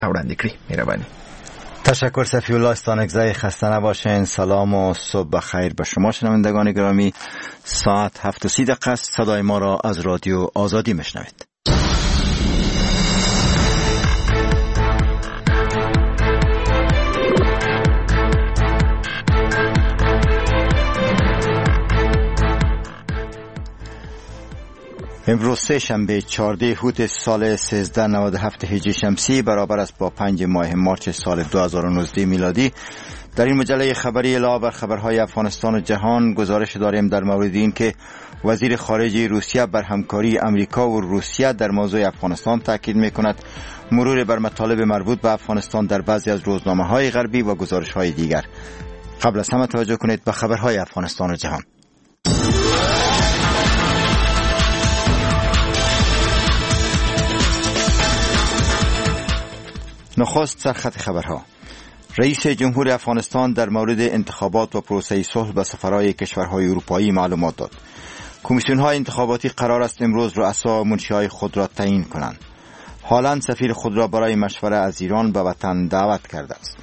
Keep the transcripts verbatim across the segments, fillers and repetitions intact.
وړاندې کړي. مهرباني. تشکر صفی الله استانکزی، خسته نباشین. سلام و صبح بخیر به شما شنوندگان گرامی. ساعت هفت و سی دقیقه است. صدای ما را از رادیو آزادی میشنوید. امروز سه شنبه چهارده هوت سال سیزده نود و هفت هجری شمسی برابر است با پنج ماه مارچ سال دو هزار و نوزده میلادی. در این مجله خبری علاوه بر خبرهای افغانستان و جهان گزارش داریم در مورد این که وزیر خارجه روسیه بر همکاری امریکا و روسیه در موضوع افغانستان تاکید میکند. مرور بر مطالب مربوط به افغانستان در بعضی از روزنامه‌های غربی و گزارش‌های دیگر. قبل از همه توجه کنید به خبرهای افغانستان و جهان. نخست سرخط خبرها. رئیس جمهور افغانستان در مورد انتخابات و پروسه صلح به سفرهای کشورهای اروپایی معلومات داد. کمیسیون‌های انتخاباتی قرار است امروز رؤسا و منشی‌های خود را تعیین کنند. هالند سفیر خود را برای مشوره از ایران به وطن دعوت کرده است.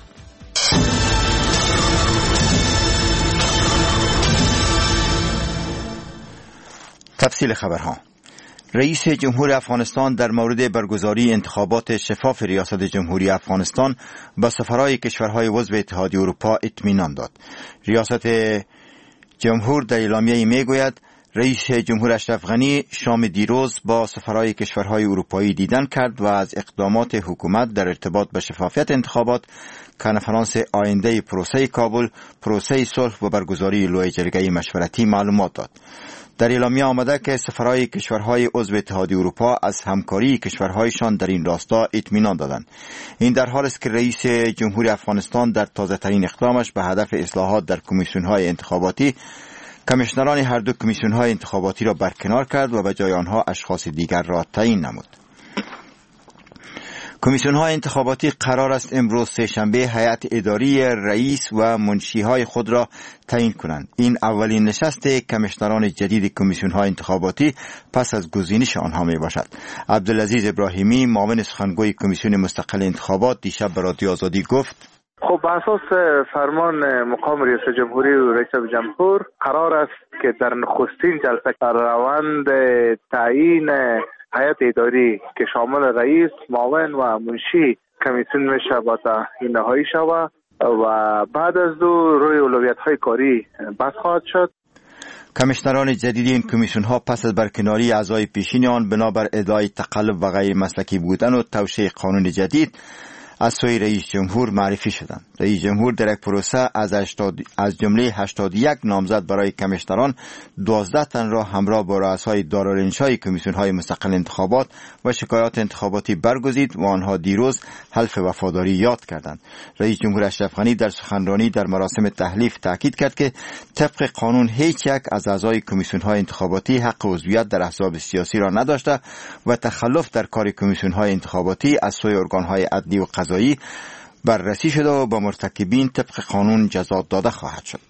تفصیل خبرها. رئیس جمهور افغانستان در مورد برگزاری انتخابات شفاف ریاست جمهوری افغانستان با سفرهای کشورهای عضو اتحادیه اروپا اطمینان داد. ریاست جمهور در اعلامیه‌ای میگوید رئیس جمهور اشرف غنی شام دیروز با سفرهای کشورهای اروپایی دیدن کرد و از اقدامات حکومت در ارتباط به شفافیت انتخابات، کنفرانس آینده پروسه کابل، پروسه صلح و برگزاری لوی جرگه مشورتی معلومات داد. در اعلامیه آمده که سفرهای کشورهای عضو اتحادیه اروپا از همکاری کشورهایشان در این راستا اطمینان دادند. این در حالی است که رئیس جمهور افغانستان در تازه‌ترین اقدامش به هدف اصلاحات در کمیسیون‌های انتخاباتی کمیشنران هر دو کمیسیون‌های انتخاباتی را برکنار کرد و به جای آنها اشخاص دیگر را تعیین نمود. کمیسیون‌های انتخاباتی قرار است امروز سه شنبه هیئت اداری رئیس و منشی‌های خود را تعیین کنند. این اولین نشست کمیشنران جدید کمیسیون‌های انتخاباتی پس از گزینش آنها میباشد. عبدالعزیز ابراهیمی معاون سخنگوی کمیسیون مستقل انتخابات دیشب به رادیو آزادی گفت: خب به اساس فرمان مقام رئیس جمهوری و رئیس جمهور قرار است که در نخستین جلسه روند تعیین هیئت اداری که شامل رئیس، معاون و منشی کمیسیون میشه با تعیین نهایی شود و بعد از دو روی اولویت‌های کاری بحث خواهد شد. کمیشنران جدید این کمیسیون ها پس از برکناری اعضای پیشین آن بنابر ادعای تقلب و غیر مسلکی بودن و توشیح قانون جدید از سوی رئیس جمهور معرفی شدند. رئیس جمهور در یک پروسه از از جمله هشتاد و یک نامزد برای کمیشنران دوازده تن را همراه با رؤسای دارالانشای کمیسیون‌های مستقل انتخابات و شکایات انتخاباتی برگزید و آنها دیروز حلف وفاداری یاد کردند. رئیس جمهور اشرف غنی در سخنرانی در مراسم تحلیف تاکید کرد که طبق قانون هیچ یک از اعضای کمیسیون‌های انتخاباتی حق عضویت در احزاب سیاسی را نداشته و تخلف در کار کمیسیون‌های انتخاباتی از سوی ارگان‌های عدلی و قضایی بررسی شده و با مرتکبین طبق قانون جزا داده خواهد شد.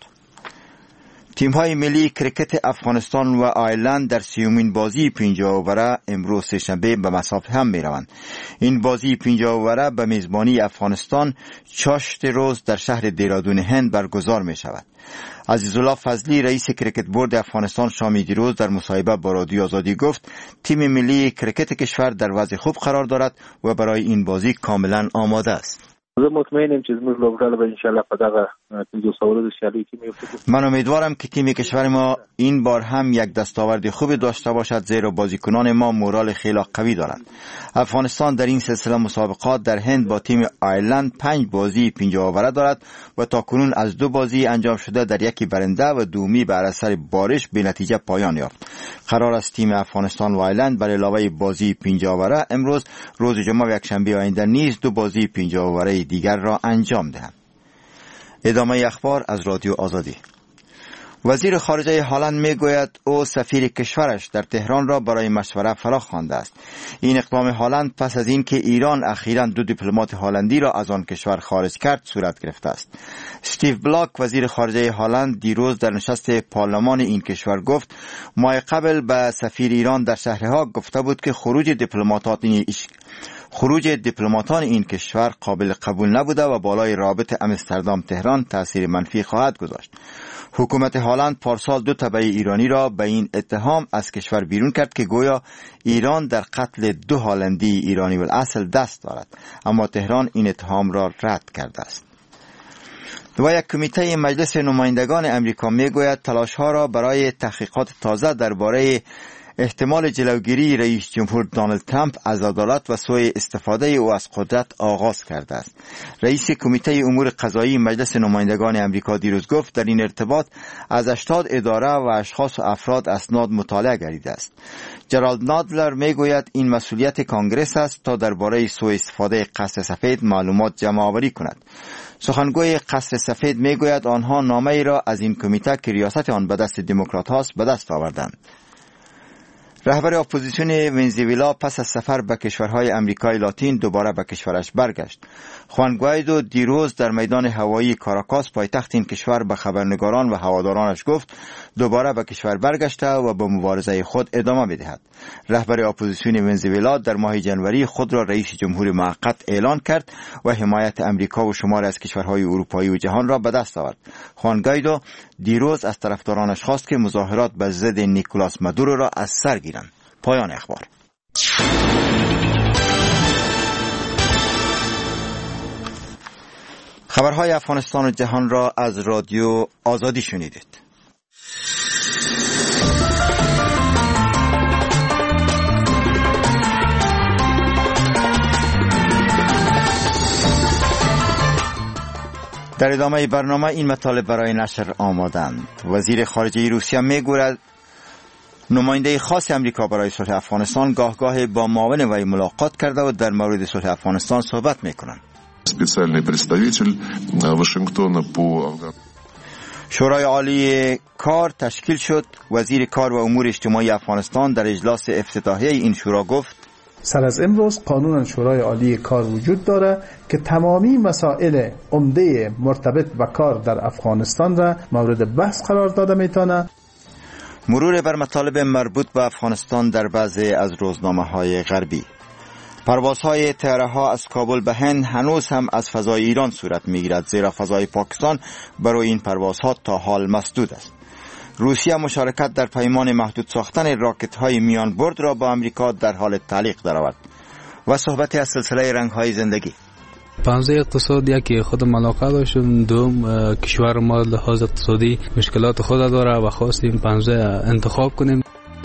تیم‌های ملی کرکت افغانستان و آیرلند در سیومین بازی پنجاه اوره امروز سه‌شنبه به مصاف هم می‌روند. این بازی پنجاه اوره به میزبانی افغانستان چاشت روز در شهر دیرادون هند برگزار می‌شود. عزیزالله فضلی رئیس کرکت بورد افغانستان شام دیروز در مصاحبه با رادیو آزادی گفت تیم ملی کرکت کشور در وضع خوب قرار دارد و برای این بازی کاملا آماده است. زه مطمئنم چې زموږ لوبغاړي به انشاءالله په دغه پنځوس ورځو سیالۍ کې می‌افتد. من امیدوارم که تیم کشور ما این بار هم یک دستاورد خوب داشته باشد، زیرا بازیکنان ما مورال خیلی قوی دارند. افغانستان در این سلسله مسابقات در هند با تیم آیرلند پنج بازی پنجاه اوره دارد و تاکنون از دو بازی انجام شده در یکی برنده و دومی بر اثر بارش به نتیجه پایان یافت. قرار است تیم افغانستان و آیرلند بر علاوه بازی پنجاه اوره امروز روز جمعه و یکشنبه آینده نیز دو بازی پنجاه اوره دیگر را انجام دهند. ادامه اخبار از رادیو آزادی. وزیر خارجه هالند میگوید او سفیر کشورش در تهران را برای مشوره فرا خوانده است. این اقدام هالند پس از اینکه ایران اخیراً دو دیپلمات هالندی را از آن کشور خارج کرد صورت گرفته است. استیو بلاک وزیر خارجه هالند دیروز در نشست پارلمان این کشور گفت ماه قبل به سفیر ایران در شهر هاگ گفته بود که خروج دیپلماتات خروج دیپلماتان این کشور قابل قبول نبوده و بالای رابط امستردام تهران تأثیر منفی خواهد گذاشت. حکومت هلند پارسال دو تبعه ایرانی را به این اتهام از کشور بیرون کرد که گویا ایران در قتل دو هلندی ایرانی الاصل دست دارد، اما تهران این اتهام را رد کرده است. و یک کمیته مجلس نمایندگان امریکا میگوید تلاش‌ها را برای تحقیقات تازه درباره احتمال جلوگیری رئیس جمهور دونالد ترامپ از عدالت و سوء استفاده او از قدرت آغاز کرده است. رئیس کمیته امور قضایی مجلس نمایندگان امریکا دیروز گفت در این ارتباط از هشتاد اداره و اشخاص و افراد اسناد مطالعه گردیده است. جرالد نادلر میگوید این مسئولیت کانگرس است تا درباره سوء استفاده قصر سفید معلومات جمع آوری کند. سخنگوی قصر سفید میگوید آنها نامه ای را از این کمیته که ریاست آن به دست دموکرات هاست به دست آوردند. رهبر اپوزیسیون ونزوئلا پس از سفر به کشورهای امریکای لاتین دوباره به کشورش برگشت. خوان گوایدو دیروز در میدان هوایی کاراکاس پایتخت این کشور به خبرنگاران و هوادارانش گفت دوباره به کشور برگشته و به مبارزه خود ادامه می‌دهد. رهبر اپوزیسیون ونزوئلا در ماه ژانویه خود را رئیس جمهور موقت اعلان کرد و حمایت امریکا و شماری از کشورهای اروپایی و جهان را به دست آورد. خوان گوایدو دیروز از طرفدارانش خواست که مظاهرات به ضد نیکولاس مادورو را از سر گیرند. پایان اخبار. خبرهای افغانستان و جهان را از رادیو آزادی شنیدید. در ادامه برنامه این مطالب برای نشر آمادند. وزیر خارجه روسیه میگوید نماینده خاص امریکا برای صلح افغانستان گاه گاه با معاون وی ملاقات کرده و در مورد صلح افغانستان صحبت میکنند. специальный представитель Вашингтона по شورای عالی کار تشکیل شد. وزیر کار و امور اجتماعی افغانستان در اجلاس افتتاحیه این شورا گفت سر از امروز قانون شورای عالی کار وجود داره که تمامی مسائل عمده مرتبط با کار در افغانستان را مورد بحث قرار داده میتونه. مرور بر مطالب مربوط به افغانستان در بعضی از روزنامه‌های غربی. پروازهای طیاره‌ها از کابل به هند هنوز هم از فضای ایران صورت می‌گیرد، زیرا فضای پاکستان برای این پروازها تا حال مسدود است. روسیه مشارکت در پیمان محدود ساختن راکت‌های میان برد را با امریکا در حال تعلیق درآورد. و صحبت از سلسله رنگ‌های زندگی. پانزده اقتصادی که خود ملاقات داشتیم، دوم کشور ما لحاظ اقتصادی مشکلات خود داره و خواستیم پانزده انتخاب کنیم.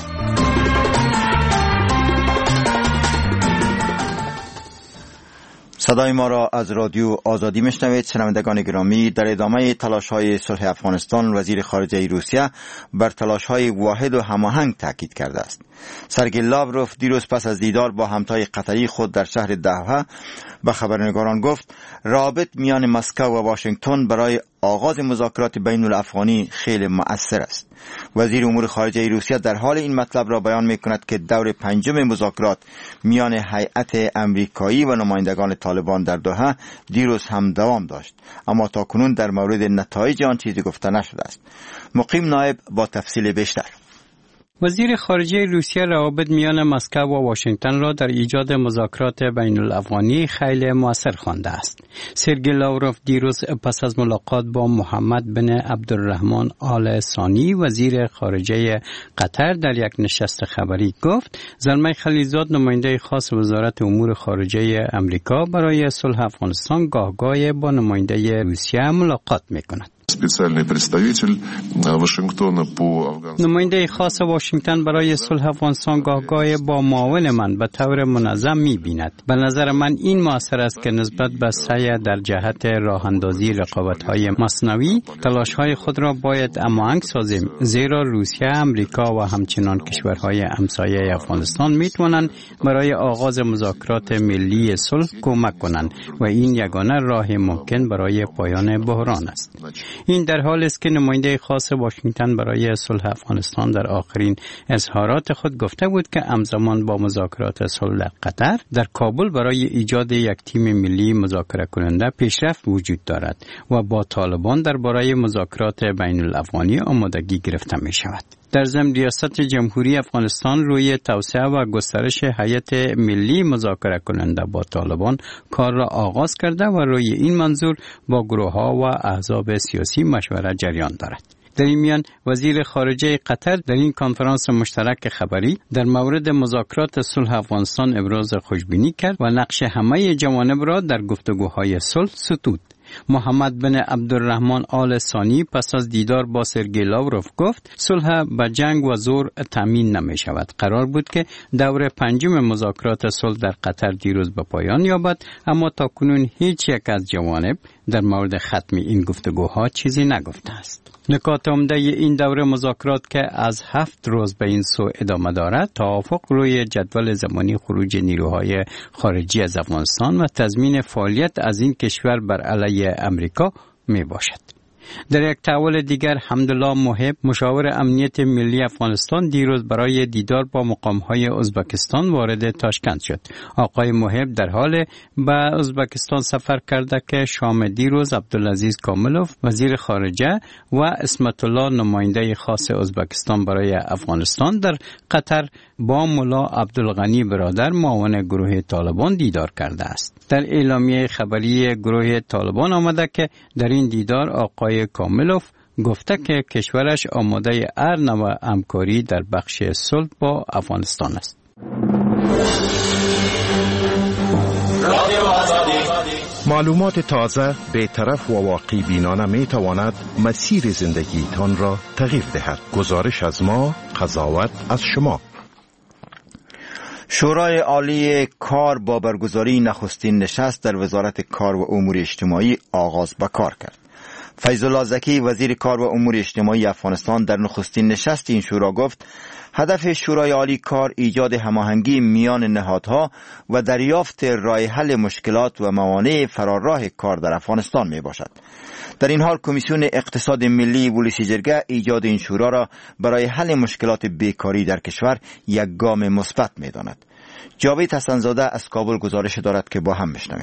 صدای ما را از رادیو آزادی میشنوید. شنوندگان گرامی، در ادامه تلاش‌های صلح افغانستان وزیر خارجه روسیه بر تلاش‌های واحد و هماهنگ تاکید کرده است. سرگئی لاوروف دیروز پس از دیدار با همتای قطری خود در شهر دوحه به خبرنگاران گفت رابط میان مسکو و واشنگتن برای آغاز مذاکرات بین الافغانی خیلی مؤثر است. وزیر امور خارجه روسیه در حال این مطلب را بیان می‌کند که دور پنجم مذاکرات میان هیئت امریکایی و نمایندگان طالبان در دوحه دیروز هم دوام داشت، اما تاکنون در مورد نتایج آن چیزی گفته نشده است. مقیم نایب با تفصیل بیشتر. وزیر خارجه روسیه روابط میان مسکو و واشنگتن را در ایجاد مذاکرات بین الافغانی خیلی مؤثر خوانده است. سرگئی لاوروف دیروز پس از ملاقات با محمد بن عبدالرحمن آل ثانی وزیر خارجه قطر در یک نشست خبری گفت زلمه خلیلزاد نماینده خاص وزارت امور خارجه امریکا برای صلح افغانستان گاهگاه با نماینده روسیه ملاقات میکند. специальный представитель Вашингтона по Афганистан. نماینده خاص واشنگتن برای صلح افغانستان گاهگاه با معاون من به طور منظم می‌بیند. به نظر من این مؤثر است که نسبت به سعی در جهت راه اندازی رقابت‌های مصنوعی تلاش‌های خود را باید هماهنگ سازیم، زیرا روسیه، امریکا و همچنان کشورهای همسایه افغانستان می‌توانند برای آغاز مذاکرات ملی صلح کمک کنند و این یگانه راه ممکن برای پایان بحران است. این در حالی است که نماینده خاص واشنگتن برای صلح افغانستان در آخرین اظهارات خود گفته بود که همزمان با مذاکرات صلح قطر در کابل برای ایجاد یک تیم ملی مذاکره کننده پیشرفت وجود دارد و با طالبان درباره مذاکرات بین الافغانی آمادگی گرفته می شود. در ضمن ریاست جمهوری افغانستان روی توسعه و گسترش هیئت ملی مذاکره کننده با طالبان کار را آغاز کرده و روی این منظور با گروه‌ها و احزاب سیاسی مشورت جریان دارد. در این میان وزیر خارجه قطر در این کنفرانس مشترک خبری در مورد مذاکرات صلح افغانستان ابراز خوشبینی کرد و نقش همه جوانب را در گفتگوهای صلح ستود. محمد بن عبدالرحمن آل ثانی پس از دیدار با سرگئی لاوروف گفت صلح به جنگ و زور تامین نمی شود. قرار بود که دور پنجم مذاکرات صلح در قطر دیروز به پایان یابد، اما تاکنون هیچ یک از جوانب در مورد ختم این گفتگوها چیزی نگفته است. نکات عمده این دوره مذاکرات که از هفت روز به این سو ادامه دارد، توافق روی جدول زمانی خروج نیروهای خارجی از افغانستان و تضمین فعالیت از این کشور بر علیه امریکا می باشد. در یک تحول دیگر، حمدالله محب مشاور امنیت ملی افغانستان دیروز برای دیدار با مقام‌های ازبکستان وارد تاشکند شد. آقای محب در حال به ازبکستان سفر کرده که شام دیروز عبدالعزیز کاملوف وزیر خارجه و اسمت الله نماینده خاص ازبکستان برای افغانستان در قطر با ملا عبدالغنی برادر معاون گروه طالبان دیدار کرده است. در اعلامیه خبری گروه طالبان آمده که در این دیدار آقای کاملوف گفته که کشورش آماده هر نوع همکاری در بخش صلح با افغانستان است. معلومات تازه، بی‌طرف و واقعی بینانه می تواند مسیر زندگیتان را تغییر دهد. گزارش از ما، قضاوت از شما. شورای عالی کار با برگزاری نخستین نشست در وزارت کار و امور اجتماعی آغاز به کار کرد. فیض الله زکی وزیر کار و امور اجتماعی افغانستان در نخستین نشست این شورا گفت هدف شورای عالی کار ایجاد هماهنگی میان نهادها و دریافت راه حل مشکلات و موانع فرارراه کار در افغانستان می باشد. در این حال کمیسیون اقتصاد ملی ولسی جرگه ایجاد این شورا را برای حل مشکلات بیکاری در کشور یک گام مثبت می داند. جاوید حسنزاده از کابل گزارش دارد که با هم بشنویم.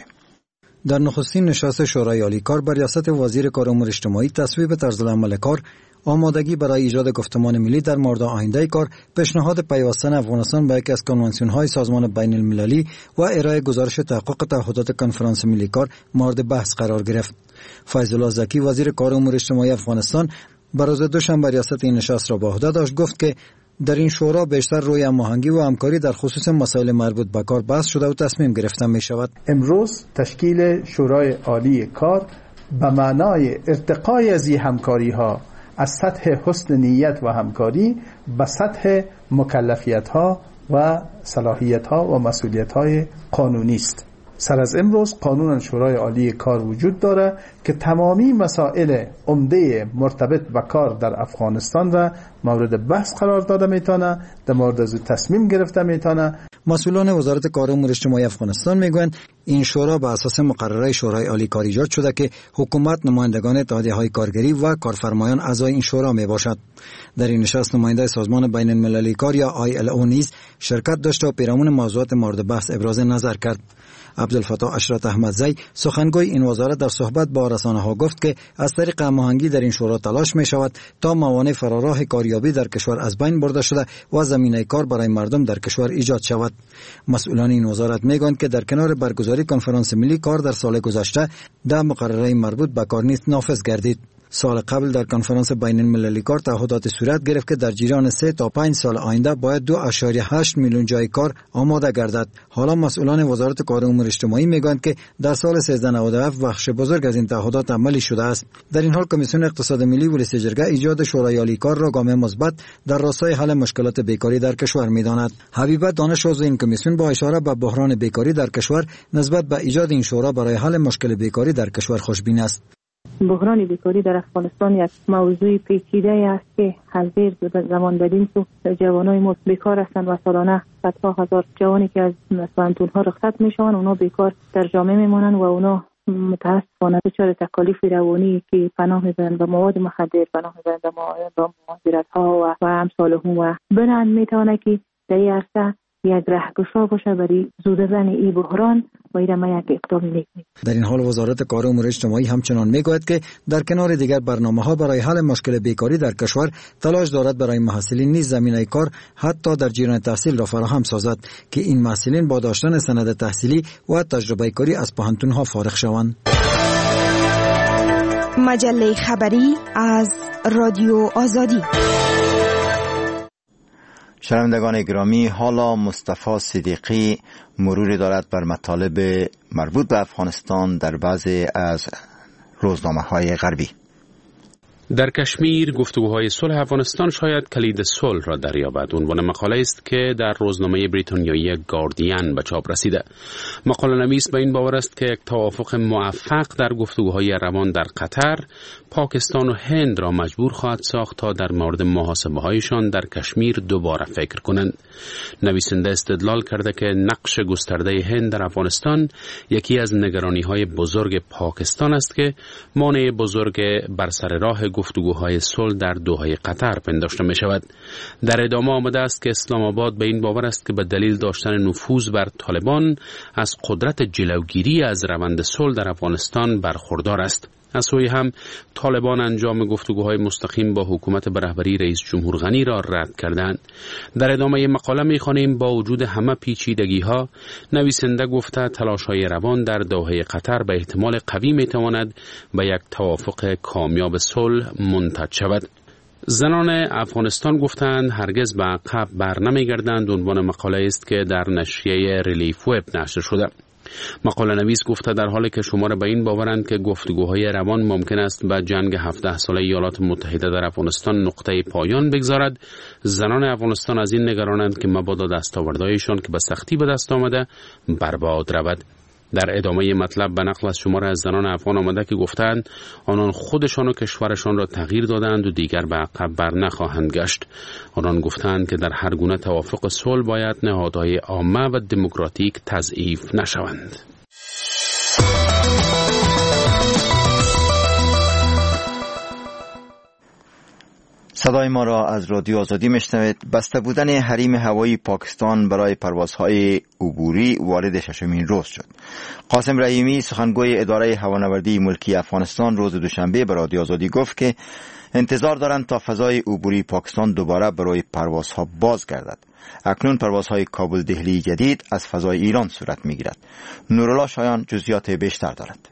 در نخستین نشست شورای عالی کار بر ریاست وزیر کار و امور اجتماعی تصویب طرزالعمل کار، آمادگی برای ایجاد گفتمان ملی در مورد آینده کار، پیشنهاد پیوستن افغانستان به یکی از کنوانسیون‌های سازمان بین المللی و ارائه گزارش تحقق تعهدات کنفرانس ملی کار مورد بحث قرار گرفت. فیض الله زکی وزیر کار و امور اجتماعی افغانستان بر روز دوشنبه ریاست این نشست را به عهده داشت. گفت که در این شورا بیشتر روی هماهنگی و همکاری در خصوص مسائل مربوط به کار بحث شده و تصمیم گرفته می شود. امروز تشکیل شورای عالی کار به معنای ارتقای از این همکاری ها از سطح حسن نیت و همکاری به سطح مکلفیت ها و صلاحیت ها و مسئولیت های قانونی است. سر از امروز قانون شورای عالی کار وجود داره که تمامی مسائل عمده مرتبط به کار در افغانستان را مورد بحث قرار داده میتونه، در مورد از تصمیم گرفته میتونه. مسئولان وزارت کار و امور اجتماعی افغانستان میگویند این شورا به اساس مقرره شورای عالی کار ایجاد شده که حکومت، نمایندگان اتحادیه‌های کارگری و کارفرمایان اعضای این شورا می باشد. در این نشست نماینده سازمان بین المللی کار یا آی ال او نیز شرکت داشت و پیرامون موضوعات مورد بحث ابراز نظر کرد. عبدالفتاح اشرت احمدزی سخنگوی این وزارت در صحبت با رسانه‌ها گفت که از طریق هماهنگی در این شورا تلاش می شود تا موانع فرارراه کاریابی در کشور از بین برده شده و زمینه کار برای مردم در کشور ایجاد شود. مسئولان این وزارت میگویند که در کنار برگزاری کنفرانس ملی کار در سال گذشته ده مقرره مربوط به کار نیز نافذ گردید. سال قبل در کنفرانس بین المللی کار تعهدات صورت گرفت که در جریان سه تا پنج سال آینده باید دو اشاریه هشت میلیون جای کار آماده گردد. حالا مسئولان وزارت کار و امور اجتماعی میگویند که در سال سیزده نود و هفت بخش بزرگ از این تعهدات عملی شده است. در این حال کمیسیون اقتصاد ملی ولسی جرگه ایجاد شورای عالی کار را گام مثبت در راستای حل مشکلات بیکاری در کشور میداند. حبیبه دانش عضو این کمیسیون با اشاره به بحران بیکاری در کشور نسبت به ایجاد این شورا برای حل مشکل بیکاری در کشور خوشبین است. بحران بیکاری در افغانستان یک موضوع پیچیده است که حاضر زمان بدین تو جوانای ما بیکار هستند و سالانه صدها هزار جوانی که از پانتون ها رخصت میشوند اونا بیکار در جامعه میمونن و اونا متاسفانه دچار تکالیف روانی که پناه میبرند به مواد مخدر، پناه میبرند به مهاجرت ها و و امثال هم و بنان میتونه که در این عرصه یک رهگشا باشه برای زودزن این بحران و این ما یک اقدام میکنیم. در این حال وزارت کار و امور اجتماعی همچنان میگوید که در کنار دیگر برنامه‌ها برای حل مشکل بیکاری در کشور تلاش دارد برای محصلین نیز زمینه کار حتی در جریان تحصیل را فراهم سازد که این محصلین با داشتن سند تحصیلی و تجربه کاری از پوهنتون‌ها فارغ شوند. مجله خبری از رادیو آزادی. شنوندگان گرامی، حالا مصطفی صدیقی مروری دارد بر مطالب مربوط به افغانستان در بعضی از روزنامه‌های غربی. در کشمیر گفتگوهای صلح افغانستان شاید کلید صلح را دریابد. عنوان مقاله است که در روزنامه بریتانیایی گاردین به چاپ رسیده. مقاله نویس به این باور است که یک توافق موفق در گفتگوهای روان در قطر، پاکستان و هند را مجبور خواهد ساخت تا در مورد محاسبه هایشان در کشمیر دوباره فکر کنند. نویسنده استدلال کرده که نقش گسترده هند در افغانستان یکی از نگرانی های بزرگ پاکستان است که مانع بزرگ بر سر راه گفتگوهای صلح در دوحه قطر پنداشته می شود. در ادامه آمده است که اسلام آباد به این باور است که به دلیل داشتن نفوذ بر طالبان از قدرت جلوگیری از روند صلح در افغانستان برخوردار است. از سوی هم طالبان انجام گفتگوهای مستقیم با حکومت به رهبری رئیس جمهور غنی را رد کردند. در ادامه مقاله می‌خوانیم با وجود همه پیچیدگی‌ها، نویسنده گفته تلاش‌های روان در دوحه قطر به احتمال قوی می‌تواند به یک توافق کامیاب صلح منتج شود. زنان افغانستان گفتند هرگز به عقب بر نمیگردند. عنوان مقاله است که در نشریه ریلیف وب نشر شده. مقاله نویس گفته در حالی که شمار به این باورند که گفتگوهای روان ممکن است به جنگ هفده ساله ایالات متحده در افغانستان نقطه پایان بگذارد، زنان افغانستان از این نگرانند که مبادا دستاوردهایشان که به سختی به دست آمده برباد رود. در ادامه مطلب به نقل از شمار از زنان افغان آمده که گفتند آنان خودشان و کشورشان را تغییر دادند و دیگر به عقب بر نخواهند گشت. آنان گفتند که در هر گونه توافق صلح باید نهادهای عامه و دموکراتیک تضعیف نشوند. صدای ما را از رادیو آزادی میشنوید. بسته بودن حریم هوایی پاکستان برای پروازهای عبوری وارد ششمین روز شد. قاسم رحیمی سخنگوی اداره هوانوردی ملکی افغانستان روز دوشنبه به رادیو آزادی گفت که انتظار دارند تا فضای عبوری پاکستان دوباره برای پروازها بازگردد. اکنون پروازهای کابل دهلی جدید از فضای ایران صورت میگیرد. نورالله شایان جزئیات بیشتر دارد.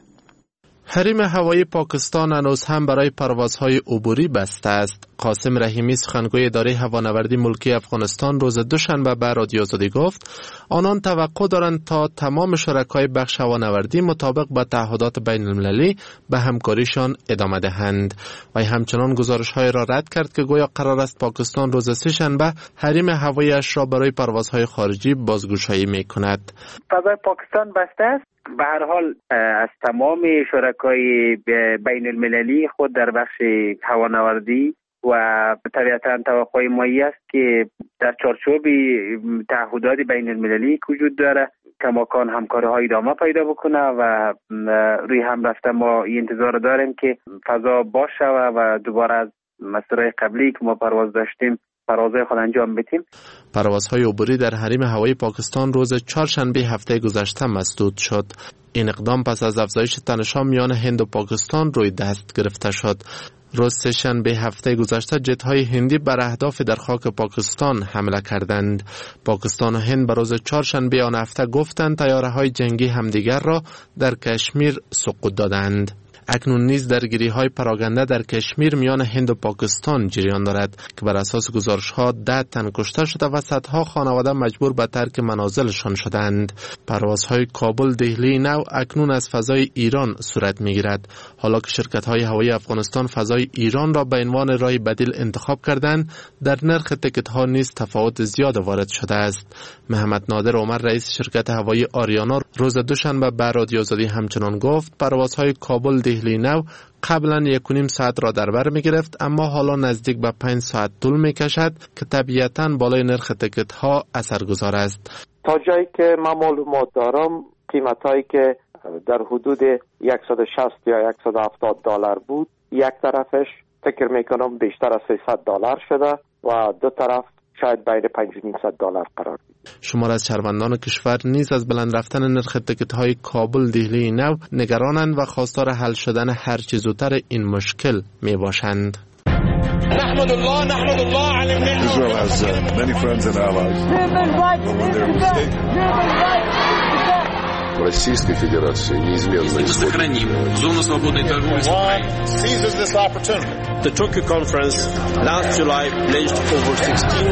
حریم هوایی پاکستان هنوز هم برای پروازهای عبوری بسته است. قاسم رحیمی سخنگوی اداره هوانوردی ملکی افغانستان روز دوشنبه به رادیو آزادی گفت آنان توقع دارند تا تمام شرکای بخش هوانوردی مطابق با تعهدات بین المللی به همکاریشان ادامه دهند. و همچنان گزارش‌های را رد کرد که گویا قرار است پاکستان روز سه‌شنبه حریم هوایی‌اش را برای پروازهای خارجی بازگشایی می‌کند. فضای پاکستان بسته است. به هر حال از تمام شرکای بین المللی خود در بخش هوانوردی و طبیعتاً توقع ما است که در چارچوب تعهدات بین المللی وجود داره کماکان همکاری های ادامه پیدا بکنه و روی هم رفته ما این انتظار داریم که فضا باشه و دوباره از مسیرهای قبلی که ما پرواز داشتیم پروازهای خود انجام بدیم. پروازهای عبوری در حریم هوایی پاکستان روز چهارشنبه هفته گذشته مسدود شد. این اقدام پس از افزایش تنش‌ها میان هند و پاکستان روی دست گرفته شد. روز سه‌شنبه هفته گذشته جت‌های هندی بر اهداف در خاک پاکستان حمله کردند. پاکستان و هند به روز چهارشنبه آن هفته گفتند طیاره‌های جنگی همدیگر را در کشمیر سقوط دادند. اکنون نیز درگیری‌های پراگنده در کشمیر میان هند و پاکستان جریان دارد که بر اساس گزارش‌ها ده تن کشته شده و صدها خانواده مجبور به ترک منازلشان شدند. پروازهای کابل دهلی نو اکنون از فضای ایران صورت می‌گیرد. حالا که شرکت‌های هوایی افغانستان فضای ایران را به عنوان راه بدیل انتخاب کردند، در نرخ تکت‌ها نیز تفاوت زیاد وارد شده است. محمد نادر عمر رئیس شرکت هوایی آریانا روز دوشنبه به رادیو آزادی همچنان گفت پروازهای کابل دهلی نو قبلا یک و نیم ساعت را در بر می گرفت اما حالا نزدیک به پنج ساعت طول می کشد که طبیعتاً بالای نرخ تکت ها اثرگذار است. تا جایی که من معلومات دارم قیمت هایی که در حدود صد و شصت یا صد و هفتاد دلار بود یک طرفش فکر می کنم بیشتر از سیصد دلار شده و دو طرف شاید بین پنجصد و نهصد دلار قرار بگیرد. شمار از شهروندان کشور نیز از بلند رفتن نرخ تکت‌های کابل دهلی نو نگرانند و خواستار حل شدن هر چه زودتر این مشکل می باشند. نحمد الله نحمد الله على النعمة. Israel has uh, many friends and allies. Российской Федерации неизменно сохраним зону свободной торговли с Украиной. Seizes this opportunity. The Tokyo conference last July pledged over sixteen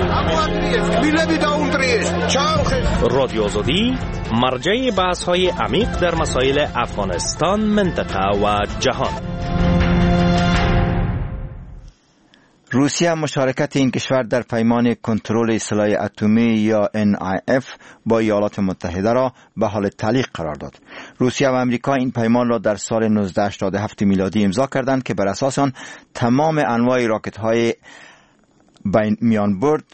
رادیو آزادی مرجع بحث‌های عمیق در مسائل افغانستان، منطقه و جهان. روسیه مشارکت این کشور در پیمان کنترل سلاح اتمی یا ان ای اف با ایالات متحده را به حال تعلیق قرار داد. روسیه و امریکا این پیمان را در سال نوزده هشتاد و هفت میلادی امضا کردند که بر اساس آن تمام انواع راکت‌های بین میان برد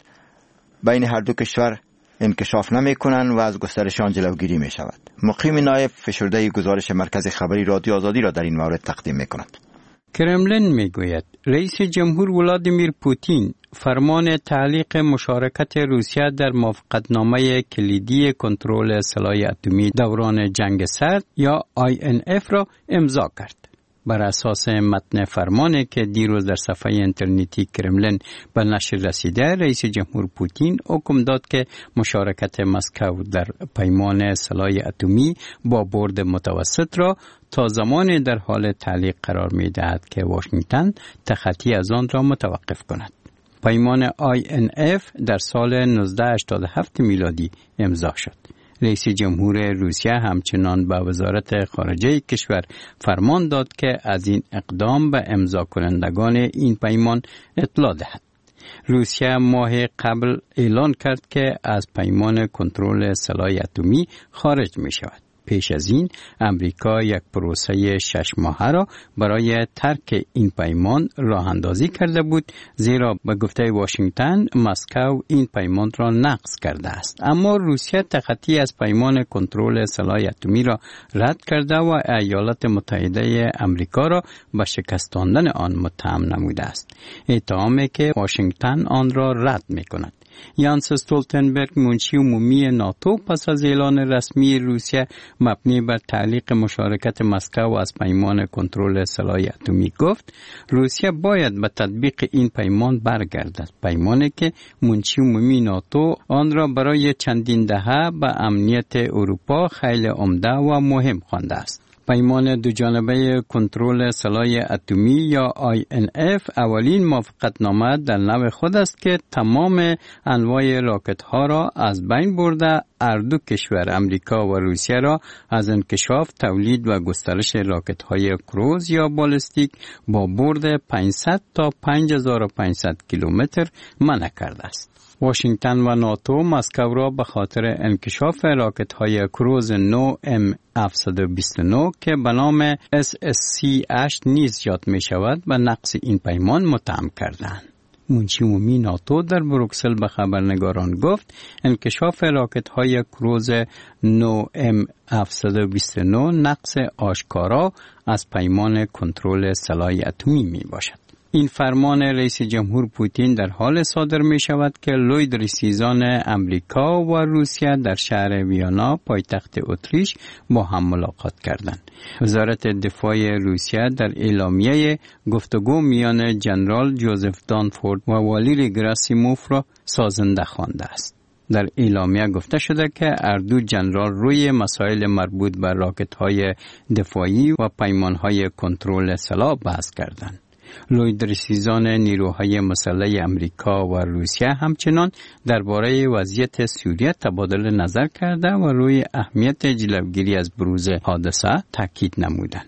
بین هر دو کشور انکشاف نمی کنند و از گسترش آن جلوگیری می شود. مقیم نایب فشرده گزارش مرکز خبری رادیو آزادی را در این مورد تقدیم می کند. کرملین میگوید رئیس جمهور ولادیمیر پوتین فرمان تعلیق مشارکت روسیه در موافقتنامه کلیدی کنترل سلاح اتمی دوران جنگ سرد یا آی ان اف را امضا کرد. بر اساس متن فرمانی که دیروز در صفحه اینترنتی کرملین به نشر رسیده، رئیس جمهور پوتین حکم داد که مشارکت مسکو در پیمان سلاح اتمی با برد متوسط را تا زمانی در حال تعلیق قرار می دهد که واشنگتن تخطی از آن را متوقف کند. پیمان آی ان اف در سال نوزده هشتاد و هفت میلادی امضا شد. رئیس جمهور روسیه همچنان به وزارت خارجه کشور فرمان داد که از این اقدام به امضا کنندگان این پیمان اطلاع دهد. روسیه ماه قبل اعلان کرد که از پیمان کنترل سلاح اتمی خارج می شود. پیش از این امریکا یک پروسه شش ماهه را برای ترک این پیمان راه اندازی کرده بود، زیرا به گفته واشنگتن مسکو این پیمان را نقض کرده است. اما روسیه تخطی از پیمان کنترل سلاح اتمی را رد کرده و ایالات متحده امریکا را به شکستاندن آن متهم نموده است، اتهامی که واشنگتن آن را رد می کند. یانس استولتنبرگ منشی عمومی ناتو پس از اعلان رسمی روسیه مبنی بر تعلیق مشارکت مسکو از پیمان کنترل سلاح اتمی گفت روسیه باید به تطبیق این پیمان برگردد، پیمانی که منشی عمومی ناتو آن را برای چندین دهه به امنیت اروپا خیلی عمده و مهم خوانده است. پیمان دو جانبه کنترل سلاح اتمی یا آی ان اف اولین موافقتنامه در نوع خود است که تمام انواع راکت ها را از بین برده هر دو کشور امریکا و روسیه را از انکشاف، تولید و گسترش راکت های کروز یا بالستیک با برد پانصد تا پنج هزار و پانصد کیلومتر منع کرده است. واشنگتن و ناتو مسکو را به خاطر انکشاف راکت های کروز نو ام هفتصد و بیست و نه که به نام اس اس سی هشت نیز یاد می شود به نقض این پیمان متهم کردند. منشی عمومی ناتو در بروکسل به خبرنگاران گفت انکشاف راکت های کروز نو ام هفتصد و بیست و نه نقض آشکارا از پیمان کنترل سلاح اتمی می باشد. این فرمان رئیس جمهور پوتین در حال صادر می شود که لوید رسیزان امریکا و روسیه در شهر ویانا پایتخت اتریش با هم ملاقات کردند. وزارت دفاع روسیه در اعلامیه گفتگو میان جنرال جوزف دانفورد و والیری گراسیموف را سازنده خوانده است. در اعلامیه گفته شده که هر دو جنرال روی مسائل مربوط به راکت‌های دفاعی و پیمان‌های کنترل سلاح بحث کردند. لوید رسیزان نیروهای مسلح امریکا و روسیه همچنان درباره وضعیت سوریه تبادل نظر کرده و روی اهمیت جلوگیری از بروز حادثه تاکید نمودند.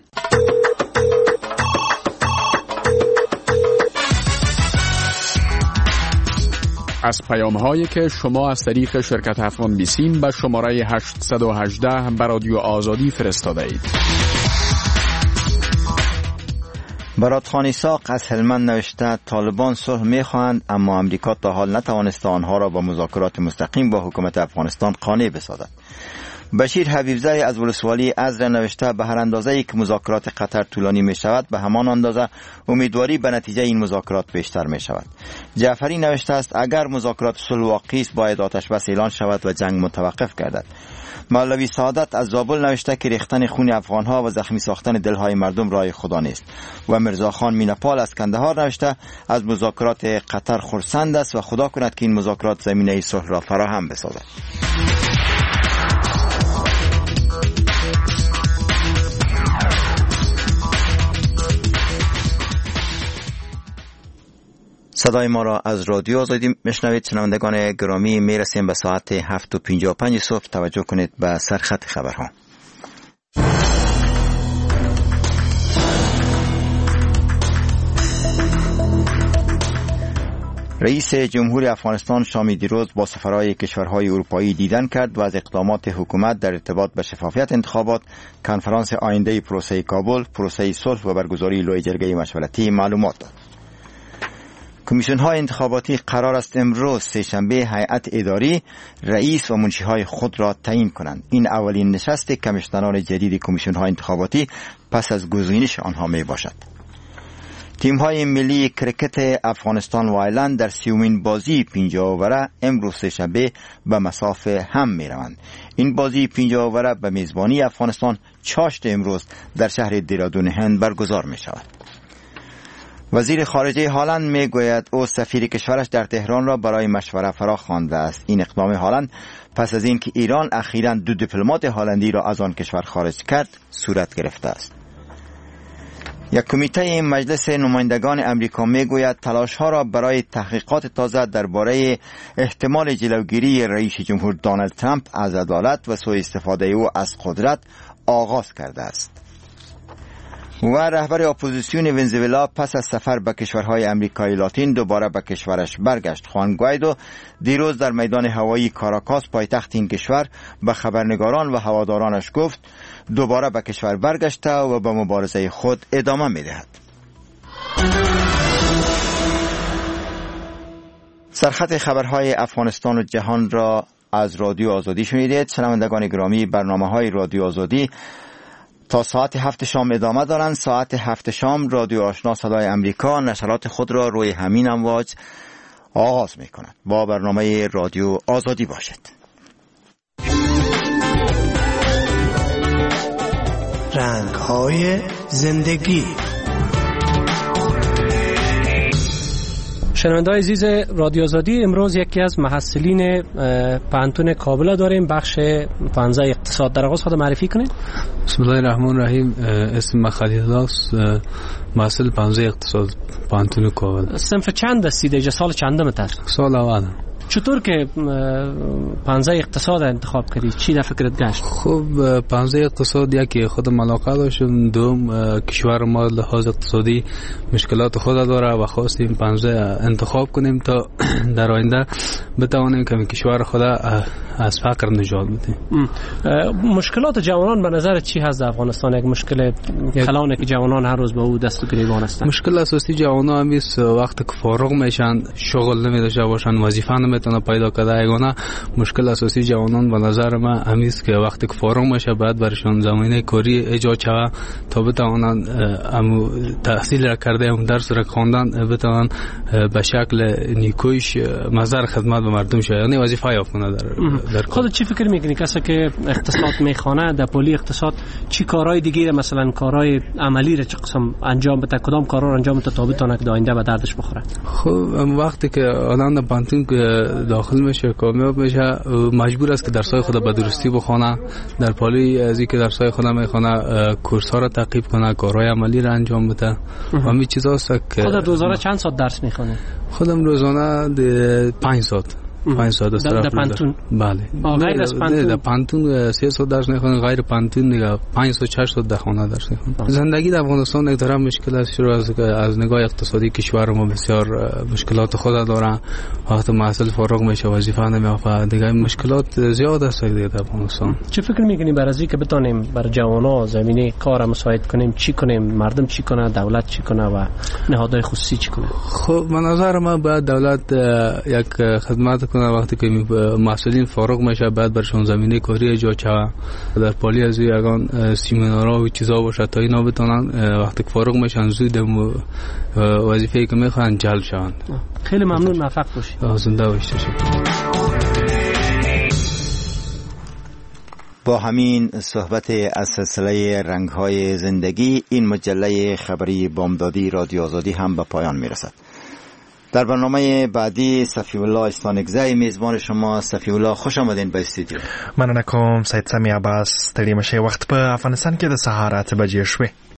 از پیام‌هایی که شما از طریق شرکت افغان بیسیم به شماره هشتصد و هجده به رادیو آزادی فرستاده اید. برادخان ایساق از هلمند نوشته طالبان صلح می‌خواهند اما امریکا تا حال نتوانسته آنها را با مذاکرات مستقیم با حکومت افغانستان قانع بسازد. بشیر حبیبزی از ولسوالی ازر نوشته به هر اندازه‌ای که مذاکرات قطر طولانی می شود به همان اندازه امیدواری به نتیجه این مذاکرات بیشتر می شود. جعفری نوشته است اگر مذاکرات صلح واقعی است باید آتش بس اعلان شود و جنگ متوقف گردد. مولوی سعادت از زابل نوشته که ریختن خون افغانها و زخمی ساختن دلهای مردم راه خدا نیست. و مرزاخان مینپال از کندهار نوشته از مذاکرات قطر خرسند است و خدا کند که این مذاکرات زمینه صلح را فراهم بسازد. صدای ما را از رادیو آزادی میشنوید. شنوندگان گرامی، میرسیم به ساعت هفت و پنجاه و پنج صبح. توجه کنید به سرخط خبرها. رئیس جمهور افغانستان شامی دیروز با سفرهای کشورهای اروپایی دیدن کرد و از اقدامات حکومت در ارتباط به شفافیت انتخابات، کنفرانس آینده پروسه کابل، پروسه صلح و برگزاری لوی جرگه مشورتی معلومات داد. کمیسیون های انتخاباتی قرار است امروز سه‌شنبه هیئت اداری رئیس و منشیهای خود را تعیین کنند. این اولین نشست کمیشنران جدید کمیسیون های انتخاباتی پس از گزینش آنها می باشد. تیم های ملی کرکت افغانستان و ایرلند در سیومین بازی پنجاه اووره امروز سه‌شنبه به مسافه هم می روند. این بازی پنجاه اووره به میزبانی افغانستان چاشت امروز در شهر دیرادون هند برگزار می شود. وزیر خارجه هلند می گوید او سفیر کشورش در تهران را برای مشوره فرا خوانده است. این اقدام هلند پس از اینکه ایران اخیراً دو دیپلمات هلندی را از آن کشور خارج کرد صورت گرفته است. یک کمیته مجلس نمایندگان امریکا می گوید تلاش ها را برای تحقیقات تازه درباره احتمال جلوگیری رئیس جمهور دونالد ترامپ از عدالت و سوء استفاده او از قدرت آغاز کرده است. و رهبر اپوزیسیون ونزوئلا پس از سفر به کشورهای امریکای لاتین دوباره به کشورش برگشت. خوان گوایدو دیروز در میدان هوایی کاراکاس پایتخت این کشور به خبرنگاران و هوادارانش گفت دوباره به کشور برگشته و به مبارزه خود ادامه می‌دهد. سرخط خبرهای افغانستان و جهان را از رادیو آزادی شنیدید. شنوندگان گرامی، برنامه‌های رادیو آزادی تا ساعت هفت شام ادامه دارند. ساعت هفت شام رادیو آشنا صدای امریکا نشرات خود را روی همین امواج آغاز می کند. با برنامه رادیو آزادی باشد. رنگ‌های زندگی. شنونده‌های عزیز رادیو آزادی، امروز یکی از محصلین پانتون کابل داریم، بخش پانزده اقتصاد. در آغاز خود معرفی کنید. بسم الله الرحمن الرحیم. اسم خلیل الله است، محصل پانزده اقتصاد پانتون کابل. صنف چند هستید؟ اجا سال چندم است؟ سال اول. چطور که پانزده اقتصاد انتخاب کردید؟ چی در فکرت گشت؟ خب پانزده اقتصاد یکی خودم علاقه داشتم، دوم کشور ما لحاظ اقتصادی مشکلات خود داره و خواستیم پانزده انتخاب کنیم تا در آینده بتوانیم که کشور خود از فقر نجات بدیم. مشکلات جوانان به نظر چی هست در افغانستان؟ یک مشکل کلانه که جوانان هر روز به او دست و گریبان هستند. مشکل اساسی جوانان هم است وقتی که فارغ میشن، شغل نمیداشته باشن، وظیفه نمیتونه پیدا کنه. یگانه مشکل اساسی جوانان به نظر من همین است که وقتی که فارغ میشه باید برشون زمینه کاری ایجاد شود تا بتوانن ام تحصیل را کرده، ام درس را خواندن، بتوانن به شکل نیکویش مظهر خدمت به مردم شه، یعنی وظیفه یافت کنه. در خودت چی فکر میکنی کسی که اقتصاد میخونه در پلی اقتصاد چی کارهای دیگه مثلا کارهای عملی را چه قسم انجام بده، کدام کارا رو انجام بده تا بتونه که آینده به دردش بخوره؟ خب وقتی که آدم در پانتون داخل میشه، کامیاب میشه، مجبور است که درسای خود به درستی بخونه. در پلی از اینکه درسای خود میخونه کورس ها را تعقیب کنه، کارهای عملی را انجام بده. همین چیزاست که خودت روزانه چند ساعت درس میخونی؟ خودم روزانه پنج ساعت پنج ساعت است در پانتون. بله. غیر از پانتون؟ در پانتون سه ساعت درس میخونم، غیر پانتون دیگه پنج ساعت شش ساعت در خانه درس میخونم. زندگی در افغانستان یک طرف مشکل است، شروع از از نگاه اقتصادی کشور ما بسیار مشکلات خود داره. وقتی محصل فارغ میشه وظیفه نمیافه، دیگه مشکلات زیاد است در افغانستان. چه فکر میکنی برای اینکه بتونیم بر جوانان زمینه کار مساعد کنیم؟ چی کنیم؟ مردم چی کنه؟ دولت چی کنه و نهادهای خصوصی چی کنه؟ خب من نظر من باید دولت یک خدمت بکنه وقتی که مسئولین فارغ میشه بعد برشون زمینه کاری ایجاد شود در پالی از یگان سیمینارها و چیزا باشه تا اینا بتونن وقتی که فارغ میشن زود وظیفه‌ای که میخوان جلب شون. خیلی ممنون، موفق باشید. زنده باشید. با همین صحبت از سلسله رنگ‌های زندگی این مجله خبری بامدادی رادیو آزادی هم به پایان میرسد. در برنامه بعدی صفی الله استانگزی میزبان شما. صفی الله خوش آمدین به استودیو. مننه کوم سید سمی عباس. ستړي مشه وخت په افغانستان کې د سهار اته بجې شوې.